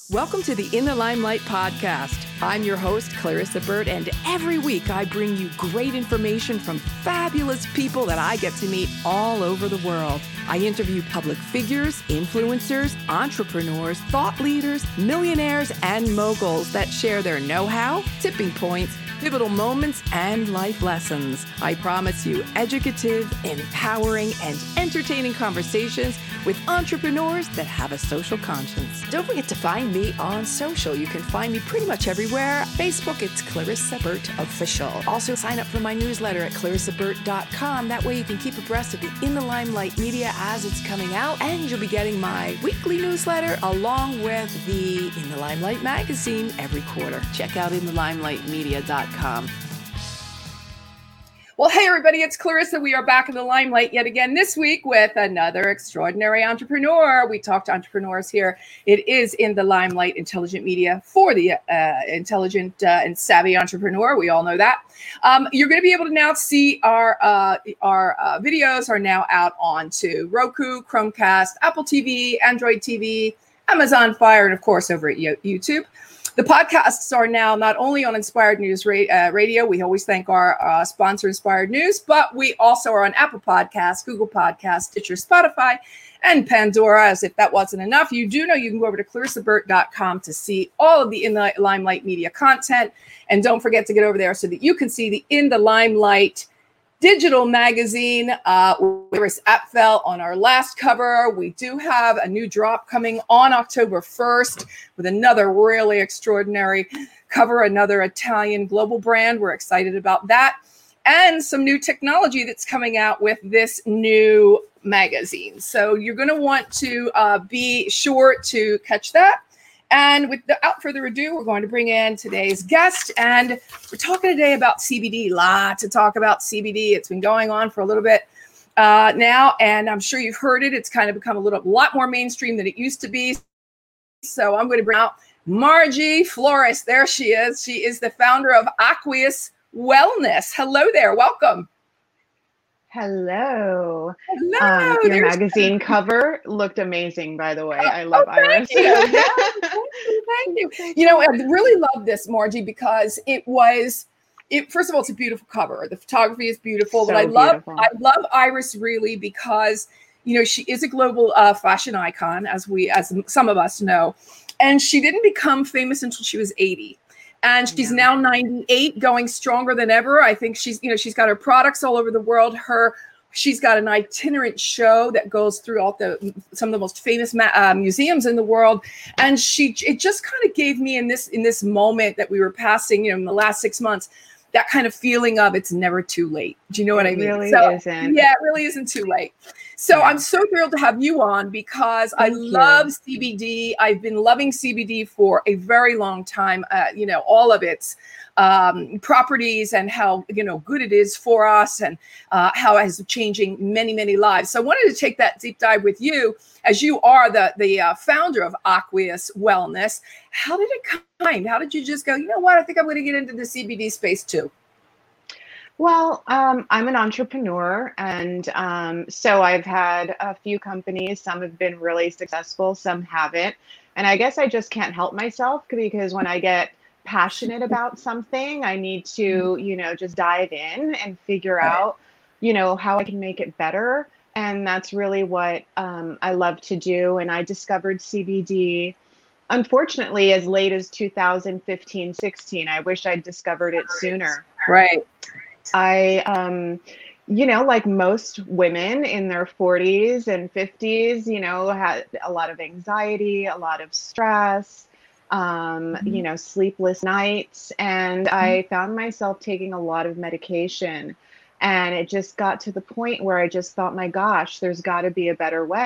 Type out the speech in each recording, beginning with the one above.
Welcome to the In the Limelight podcast. I'm your host, Clarissa Burt, and every week I bring you great information from fabulous people that I get to meet all over the world. I interview public figures, influencers, entrepreneurs, thought leaders, millionaires, and moguls that share their know-how, tipping points, pivotal moments, and life lessons. I promise you educative, empowering, and entertaining conversations with entrepreneurs that have a social conscience. Don't forget to find me on social. You can find me pretty much everywhere. Facebook, it's Clarissa Burt Official. Also, sign up for my newsletter at clarissaburt.com. That way you can keep abreast of the In the Limelight media as it's coming out, and you'll be getting my weekly newsletter along with the In the Limelight magazine every quarter. Check out inthelimelightmedia.com. Well, hey, everybody, it's Clarissa. We are back in the limelight yet again this week with another extraordinary entrepreneur. We talk to entrepreneurs here. It is In the Limelight, intelligent media for the intelligent and savvy entrepreneur. We all know that. You're going to be able to now see our videos are now out onto Roku, Chromecast, Apple TV, Android TV, Amazon Fire, and of course over at YouTube. The podcasts are now not only on Inspired News Radio. We always thank our sponsor, Inspired News, but we also are on Apple Podcasts, Google Podcasts, Stitcher, Spotify, and Pandora. As if that wasn't enough, you do know you can go over to clarissaburt.com to see all of the In the Limelight media content. And don't forget to get over there so that you can see the In the Limelight digital magazine with Iris Apfel on our last cover. We do have a new drop coming on October 1st with another really extraordinary cover, another Italian global brand. We're excited about that. And some new technology that's coming out with this new magazine. So you're going to want to be sure to catch that. And without further ado, we're going to bring in today's guest. And we're talking today about CBD. Lot to talk about CBD. It's been going on for a little bit now, and I'm sure you've heard it. It's kind of become a lot more mainstream than it used to be. So I'm going to bring out Margie Flores. There she is. She is the founder of Aqueous Wellness. Hello there. Welcome. Hello. Hello. Your magazine cover looked amazing, by the way. I love Iris. Thank you. You know, I really love this, Margie, because first of all, it's a beautiful cover. The photography is beautiful, but I love Iris really because, you know, she is a global fashion icon, as some of us know, and she didn't become famous until she was 80. And she's now 98, going stronger than ever. I think she's got her products all over the world. She's got an itinerant show that goes through some of the most famous museums in the world. And it just kind of gave me in this moment that we were passing, in the last 6 months, that kind of feeling of it's never too late. Do you know what I mean? Really isn't. Yeah, it really isn't too late. So I'm so thrilled to have you on because I love CBD. I've been loving CBD for a very long time. All of its properties and how good it is for us and how it is changing many, many lives. So I wanted to take that deep dive with you as you are the founder of Aqueous Wellness. How did it come? How did you just go, you know what, I think I'm going to get into the CBD space too? Well, I'm an entrepreneur, and so I've had a few companies. Some have been really successful, some haven't. And I guess I just can't help myself because when I get passionate about something, I need to, just dive in and figure out, how I can make it better. And that's really what I love to do. And I discovered CBD, unfortunately, as late as 2015, 16. I wish I'd discovered it sooner. Right. I, like most women in their 40s and 50s, had a lot of anxiety, a lot of stress, sleepless nights. And I found myself taking a lot of medication. And it just got to the point where I just thought, my gosh, there's got to be a better way.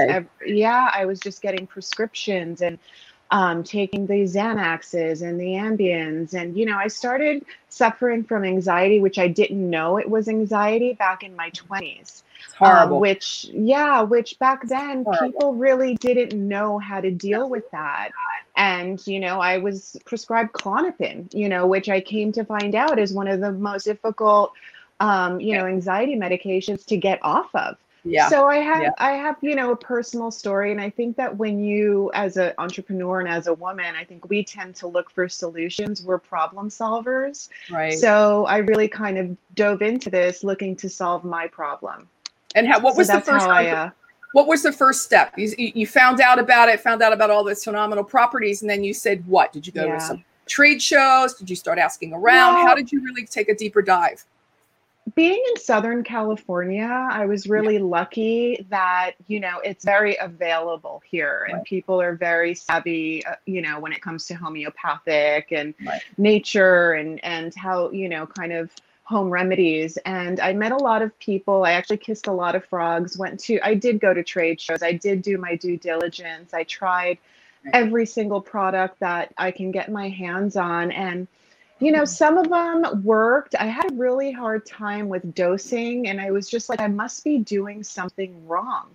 I was just getting prescriptions and taking the Xanaxes and the Ambiens. And, I started suffering from anxiety, which I didn't know it was anxiety back in my 20s. It's horrible. Which back then people really didn't know how to deal with that. And, I was prescribed Klonopin, which I came to find out is one of the most difficult, anxiety medications to get off of. Yeah. So Yeah. I have, you know, a personal story. And I think that when you, as an entrepreneur and as a woman, I think we tend to look for solutions. We're problem solvers. Right. So I really kind of dove into this looking to solve my problem. And what So was the that's first, how I, what was the first step? You found out about it, found out about all those phenomenal properties. And then you said, what? Did you go to yeah. some trade shows? Did you start asking around? How Well, did you really take a deeper dive? being in Southern California, I was Yeah. really lucky that, you know, it's very available here and Right. people are very savvy, you know, when it comes to homeopathic and Right. nature and how, you know, kind of home remedies. And I met a lot of people. I actually kissed a lot of frogs, I did go to trade shows. I did do my due diligence. I tried Right. every single product that I can get my hands on. And you know, some of them worked. I had a really hard time with dosing, and I was just like, I must be doing something wrong.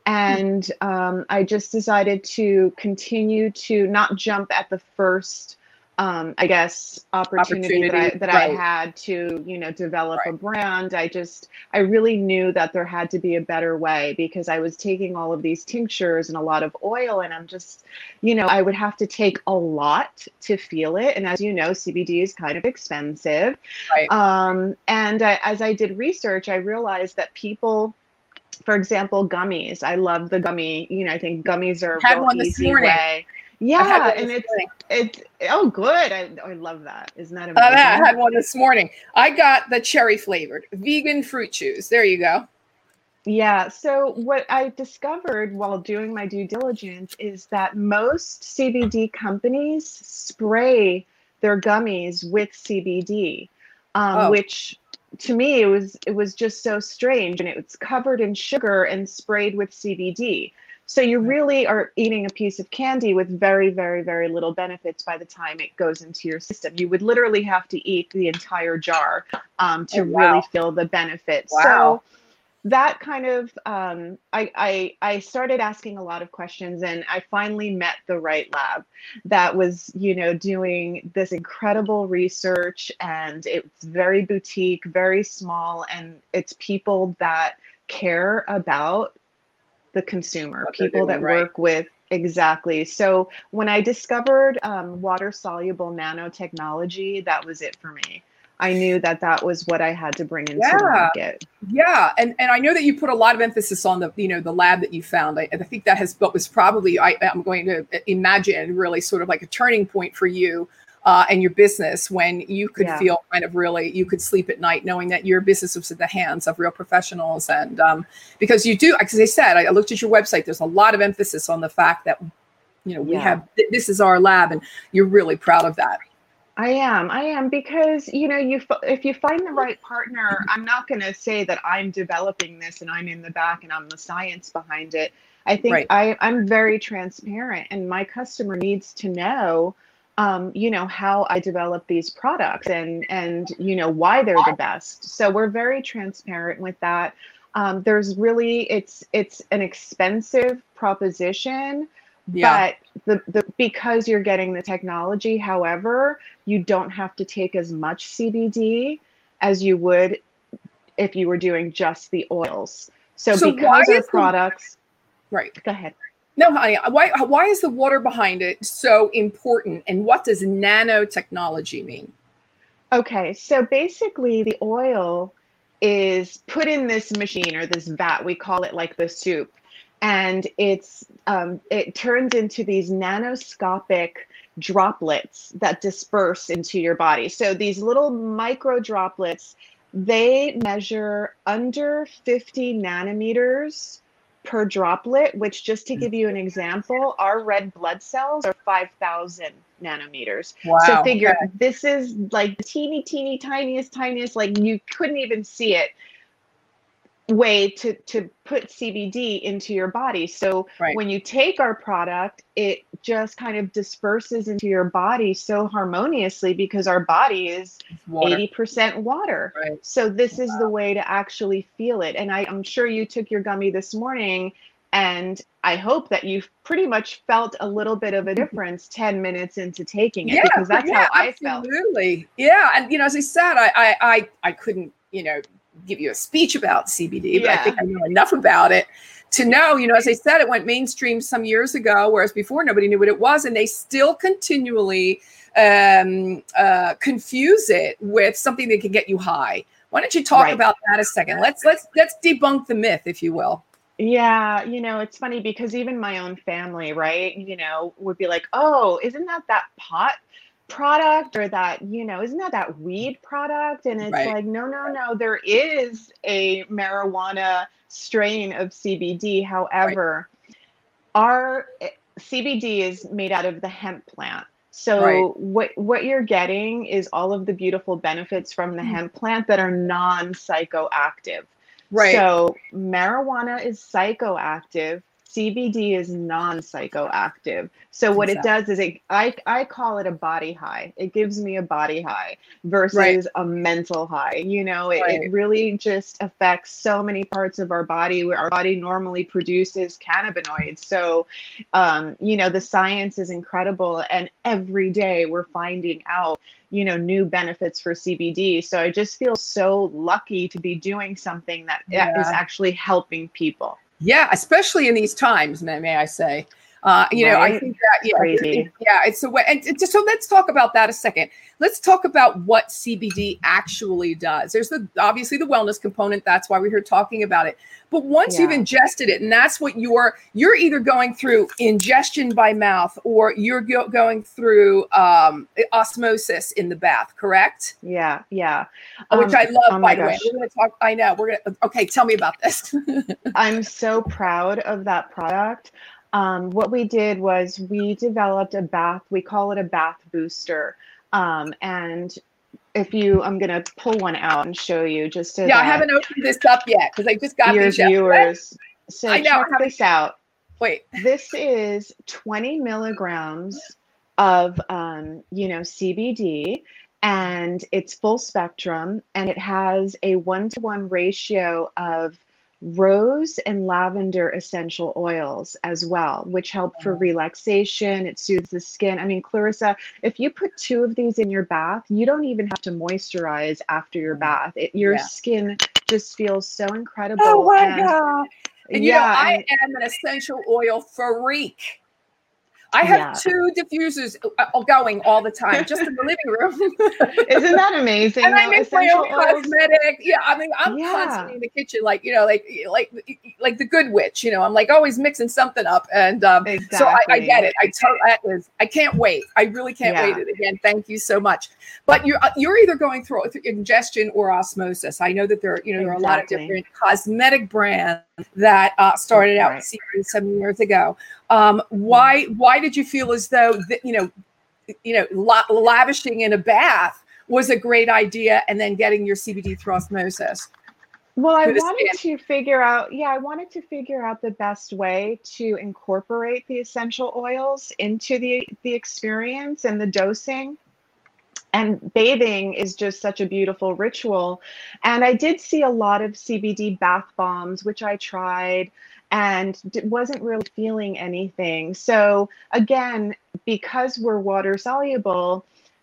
And I just decided to continue to not jump at the first, I guess, opportunity Opportunity. that I Right. had to, you know, develop a Right. brand. I really knew that there had to be a better way because I was taking all of these tinctures and a lot of oil, and I'm just, you know, I would have to take a lot to feel it. And as you know, CBD is kind of expensive. Right. And as I did research, I realized that people, for example, gummies. I love the gummy. You know, I think gummies are a Had real one this easy morning. way. I had Yeah, one and this morning. it's oh good. I love that. Isn't that I amazing? had one this morning. I got the cherry flavored vegan fruit juice. There you go. Yeah. So what I discovered while doing my due diligence is that most CBD companies spray their gummies with CBD, Oh, which to me it was just so strange, and it's covered in sugar and sprayed with CBD. So you really are eating a piece of candy with very, very, very little benefits by the time it goes into your system. You would literally have to eat the entire jar oh to really wow. feel the benefits. Wow. So that kind of I started asking a lot of questions, and I finally met the right lab that was, you know, doing this incredible research, and it's very boutique, very small, and it's people that care about the consumer, What they're people doing that right. work with exactly. So when I discovered water soluble nanotechnology, that was it for me. I knew that that was what I had to bring into the Yeah. market. Yeah, and I know that you put a lot of emphasis on the the lab that you found. I think that has what was probably I'm going to imagine really sort of like a turning point for you and your business when you could Yeah. feel kind of really you could sleep at night knowing that your business was in the hands of real professionals and because you do, as I said, I looked at your website. There's a lot of emphasis on the fact that we Yeah. have this is our lab, and you're really proud of that. I am because, you know, if you find the right partner, I'm not going to say that I'm developing this and I'm in the back and I'm the science behind it. I think Right. I'm very transparent, and my customer needs to know, you know, how I develop these products and you know why they're the best. So we're very transparent with that. There's really it's an expensive proposition, Yeah. but the because you're getting the technology, however, you don't have to take as much CBD as you would if you were doing just the oils. So So why because our is the products, right? go ahead. No, honey. Why is the water behind it so important? And what does nanotechnology mean? Okay, so basically the oil is put in this machine or this vat. We call it like the soup, and it turns into these nanoscopic droplets that disperse into your body. So these little micro droplets, they measure under 50 nanometers per droplet, which, just to give you an example, our red blood cells are 5,000 nanometers. So Wow. Okay. figure this is like the teeny, teeny, tiniest, like you couldn't even see it way to put CBD into your body. So Right. when you take our product, it just kind of disperses into your body so harmoniously because our body is Water. 80% water. Right. So this is the way to actually feel it. And I'm sure you took your gummy this morning, and I hope that you've pretty much felt a little bit of a difference 10 minutes into taking it, Yeah. because that's Yeah. how I felt. Absolutely. Yeah. And as I said, I couldn't give you a speech about CBD, but I Yeah. think I know enough about it to know, as I said, it went mainstream some years ago, whereas before nobody knew what it was, and they still continually confuse it with something that can get you high. Why don't you talk about that a second? Let's debunk the myth, if you will. Yeah, it's funny because even my own family, right, would be like, "Oh, isn't that pot product or that, isn't that weed product?" And it's like, no, no, no, there is a marijuana strain of CBD. However, our CBD is made out of the hemp plant. So what you're getting is all of the beautiful benefits from the hemp plant that are non-psychoactive. Right. So marijuana is psychoactive. CBD is non-psychoactive. So what it does is I call it a body high. It gives me a body high versus a mental high. It really just affects so many parts of our body where our body normally produces cannabinoids. So, the science is incredible. And every day we're finding out, new benefits for CBD. So I just feel so lucky to be doing something that is actually helping people. Yeah, especially in these times, may I say. I think that, crazy. It's a way. And so let's talk about that a second. Let's talk about what CBD actually does. There's obviously the wellness component. That's why we're here talking about it. But once you've ingested it, and that's what you're either going through ingestion by mouth or you're going through osmosis in the bath, correct? Yeah, yeah. Which I love, oh by my the way. gosh. We're going to talk. I know. Okay, tell me about this. I'm so proud of that product. What we did was we developed a bath. We call it a bath booster. And I'm going to pull one out and show you just so I haven't opened this up yet because I just got your these viewers. So I know, check this out. Wait. This is 20 milligrams of, CBD, and it's full spectrum, and it has a 1-to-1 ratio of rose and lavender essential oils as well, which help for relaxation. It soothes the skin. I mean, Clarissa, if you put 2 of these in your bath, you don't even have to moisturize after your bath. Your skin just feels so incredible. Oh my God. And I am an essential oil freak. I have 2 diffusers going all the time, just in the living room. Isn't that amazing? And I make my own cosmetic. Yeah, I mean, I'm constantly in the kitchen, like the Good Witch. I'm like always mixing something up, and so I get it. I can't wait. I really can't wait. And again, thank you so much. But you're either going through ingestion or osmosis. I know that there are a lot of different cosmetic brands that started out some years ago. Why did you feel as though lavishing in a bath was a great idea, and then getting your CBD through osmosis? Well, I wanted to figure out the best way to incorporate the essential oils into the experience and the dosing. And bathing is just such a beautiful ritual. And I did see a lot of CBD bath bombs, which I tried, and wasn't really feeling anything. So again, because we're water soluble,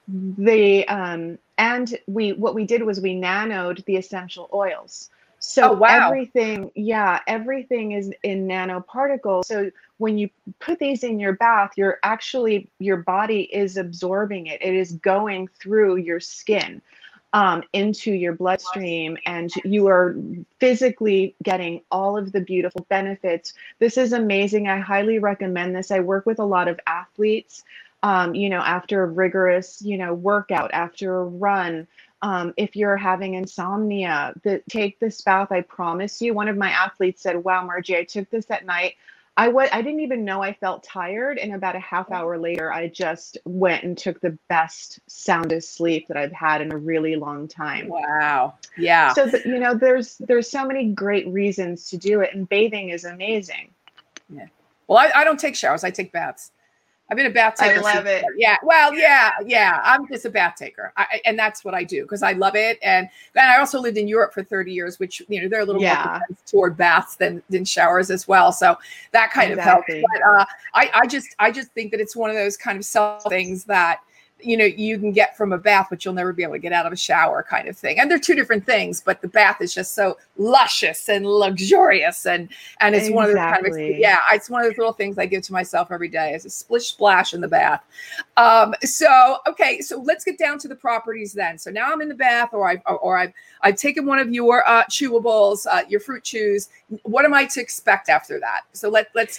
what we did was we nanoed the essential oils. So everything is in nanoparticles. So when you put these in your bath, your body is absorbing it. It is going through your skin into your bloodstream, and you are physically getting all of the beautiful benefits. This is amazing. I highly recommend this. I work with a lot of athletes, after a rigorous, workout, after a run. If you're having insomnia, take this bath. I promise you. One of my athletes said, "Wow, Margie, I took this at night. I didn't even know I felt tired. And about a half hour later, I just went and took the best soundest sleep that I've had in a really long time." Wow. Yeah. So, there's so many great reasons to do it. And bathing is amazing. Yeah. Well, I don't take showers. I take baths. I've been a bath taker. I love it. Yeah. Well, yeah. I'm just a bath taker. And that's what I do because I love it. And I also lived in Europe for 30 years, which, they're a little more toward baths than showers as well. So that kind of helps. But I just think that it's one of those kind of self things that, you can get from a bath, but you'll never be able to get out of a shower kind of thing. And they're two different things, but the bath is just so luscious and luxurious. And it's one of those kind of, it's one of those little things I give to myself every day is a splish splash in the bath. So let's get down to the properties then. So now I'm in the bath, or I've taken one of your chewables, your fruit chews. What am I to expect after that? So let's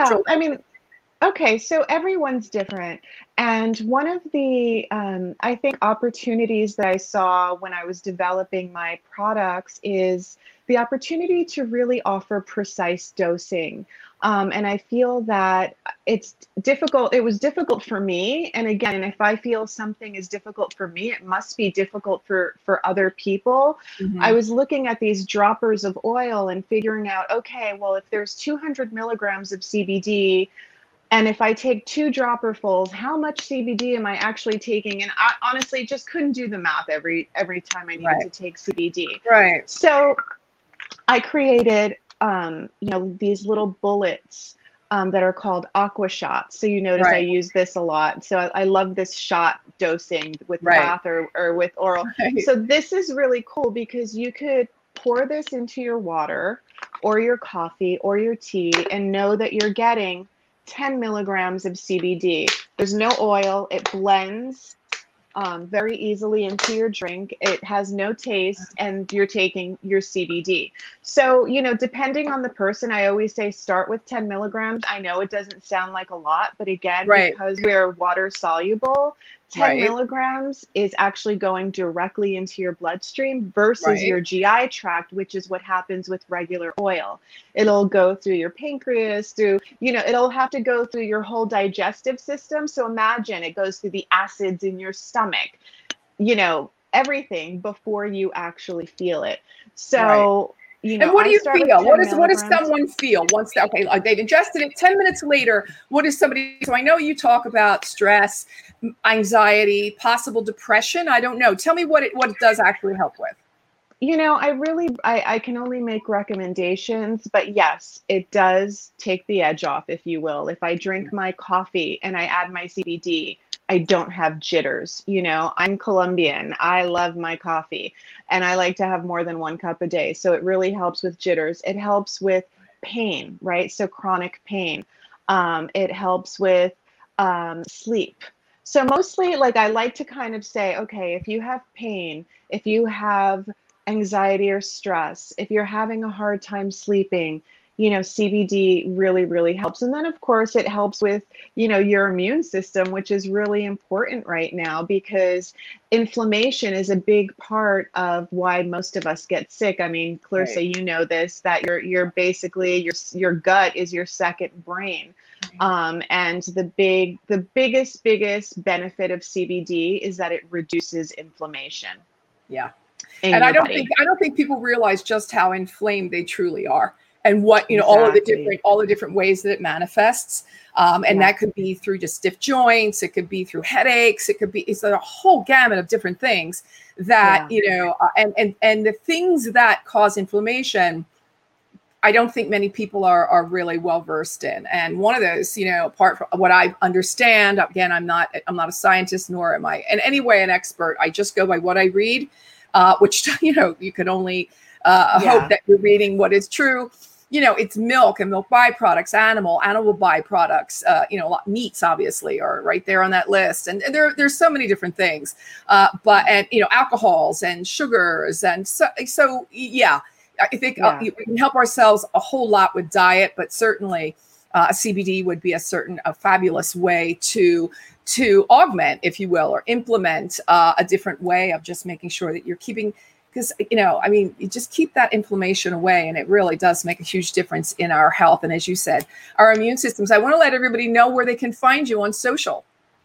okay, so everyone's different. And one of the, I think, opportunities that I saw when I was developing my products is the opportunity to really offer precise dosing. And I feel that it's difficult. It was difficult for me. And again, if I feel something is difficult for me, it must be difficult for other people. Mm-hmm. I was looking at these droppers of oil and figuring out, okay, well, if there's 200 milligrams of CBD, and if I take 2 dropperfuls, how much CBD am I actually taking? And I honestly just couldn't do the math every time I needed to take CBD. Right. So I created, these little bullets that are called aqua shots. So you notice I use this a lot. So I love this shot dosing with bath or with oral. Right. So this is really cool because you could pour this into your water or your coffee or your tea and know that you're getting 10 milligrams of CBD. There's no oil. It blends very easily into your drink. It has no taste, and you're taking your CBD. So, depending on the person, I always say start with 10 milligrams. I know it doesn't sound like a lot, but again, because we're water soluble, 10 milligrams is actually going directly into your bloodstream versus your GI tract, which is what happens with regular oil. It'll go through your pancreas, it'll have to go through your whole digestive system. So imagine it goes through the acids in your stomach, everything before you actually feel it. So, and what do you feel? What does someone feel once they've ingested it? 10 minutes later, what is somebody? So I know you talk about stress, anxiety, possible depression. I don't know. Tell me what it does actually help with. I can only make recommendations, but yes, it does take the edge off, if you will. If I drink my coffee and I add my CBD, I don't have jitters. I'm Colombian. I love my coffee and I like to have more than 1 cup a day. So it really helps with jitters. It helps with pain, right? So chronic pain. It helps with sleep. So mostly I like to kind of say, okay, if you have pain, if you have anxiety or stress, if you're having a hard time sleeping, CBD really, really helps. And then of course it helps with, your immune system, which is really important right now because inflammation is a big part of why most of us get sick. I mean, Clarissa, you know this, that you're basically, your gut is your second brain. And the biggest benefit of CBD is that it reduces inflammation. Yeah. And I don't think people realize just how inflamed they truly are. And what, all the different ways that it manifests. And that could be through just stiff joints. It could be through headaches. It's a whole gamut of different things that, and the things that cause inflammation, I don't think many people are really well versed in. And one of those, apart from what I understand, again, I'm not a scientist, nor am I in any way an expert. I just go by what I read, which, you can only hope that you're reading what is true. It's milk and milk byproducts, animal byproducts, meats obviously are right there on that list. And there's so many different things, alcohols and sugars. And so yeah, I think we can help ourselves a whole lot with diet, but certainly CBD would be a fabulous way to augment, if you will, or implement a different way of just making sure that you're keeping, because, you just keep that inflammation away, and it really does make a huge difference in our health. And as you said, our immune systems. I want to let everybody know where they can find you on social.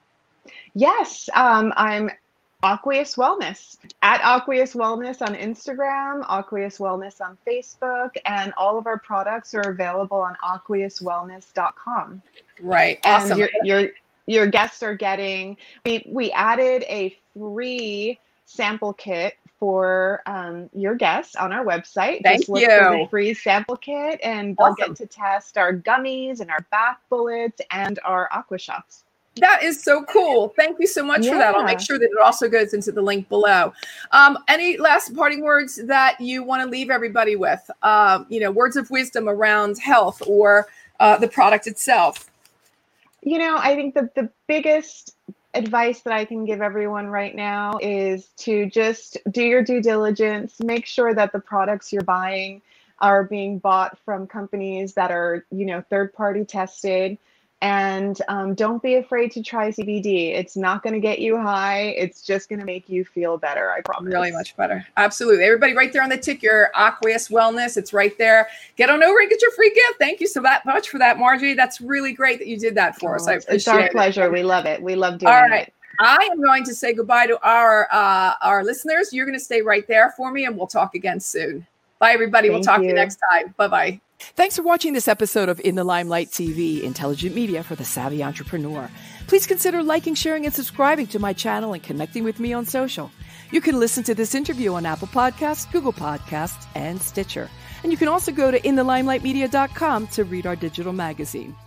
Yes, I'm Aqueous Wellness, at Aqueous Wellness on Instagram, Aqueous Wellness on Facebook, and all of our products are available on aqueouswellness.com. Right. Awesome. And your guests are getting, we added a free sample kit for your guests on our website. Just look for the free sample kit, and they'll get to test our gummies and our bath bullets and our aqua shots. That is so cool. Thank you so much for that. I'll make sure that it also goes into the link below. Any last parting words that you want to leave everybody with? Words of wisdom around health or the product itself. I think the biggest advice that I can give everyone right now is to just do your due diligence. Make sure that the products you're buying are being bought from companies that are, third-party tested. And don't be afraid to try CBD. It's not going to get you high. It's just going to make you feel better, I promise. Really much better. Absolutely. Everybody right there on the ticker, Aqueous Wellness. It's right there. Get on over and get your free gift. Thank you so much for that, Marjorie. That's really great that you did that for us. I appreciate it. It's our pleasure. We love it. We love doing it. All right. I am going to say goodbye to our listeners. You're going to stay right there for me, and we'll talk again soon. Bye, everybody. We'll talk to you next time. Bye-bye. Thanks for watching this episode of In the Limelight TV, intelligent media for the savvy entrepreneur. Please consider liking, sharing, and subscribing to my channel and connecting with me on social. You can listen to this interview on Apple Podcasts, Google Podcasts, and Stitcher. And you can also go to inthelimelightmedia.com to read our digital magazine.